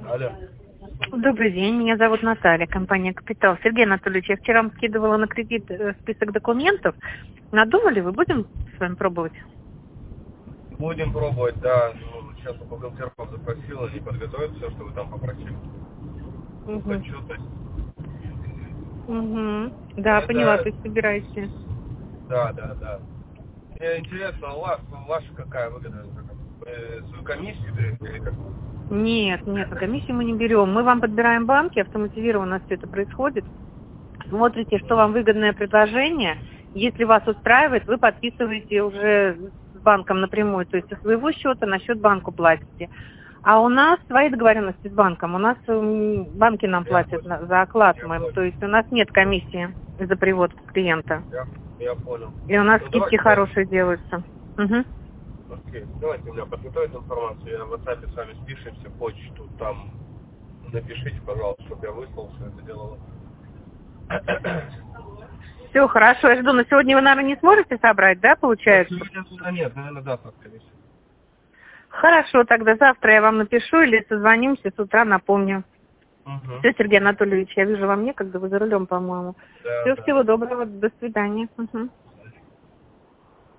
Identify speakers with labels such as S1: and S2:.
S1: Алло.
S2: Добрый день, меня зовут Наталья, компания «Капитал». Сергей Анатольевич, я вчера вам скидывала на кредит список документов. Надумали, вы будем с вами пробовать?
S1: Будем пробовать, да. Ну, сейчас у бухгалтеров запросила, не подготовить все, что вы там попросили.
S2: Угу.
S1: Отчетность.
S2: Угу. Да, поняла,
S1: Это,
S2: то есть собираете.
S1: да. Мне интересно, у вас, ваша какая выгода? Свою комиссию берете или как?
S2: Нет, на комиссию мы не берем. Мы вам подбираем банки, автоматизированно все это происходит. Смотрите, что вам выгодное предложение. Если вас устраивает, вы подписываете уже с банком напрямую, то есть со своего счета на счет банку платите. А у нас свои договоренности с банком. У нас банки нам
S1: Я
S2: платят
S1: понял.
S2: за оклад.
S1: Я понял.
S2: То есть у нас нет комиссии за привод клиента.
S1: Я понял.
S2: И у нас
S1: Ну,
S2: скидки
S1: давайте,
S2: хорошие делаются. Угу.
S1: окей. Давайте у меня подготовить информацию, я в WhatsApp с вами спишемся, почту там напишите, пожалуйста, чтобы я выслал все это дело.
S2: Все, хорошо, я жду. Но сегодня вы, наверное, не сможете собрать, да, получается?
S1: Сегодня сюда нет, наверное, завтра, скорее всего.
S2: Хорошо, тогда завтра я вам напишу или созвонимся, с утра напомню.
S1: Угу.
S2: Все, Сергей Анатольевич, я вижу вам некогда, вы за рулем, по-моему.
S1: Да,
S2: Все,
S1: да.
S2: всего доброго, до свидания. Угу.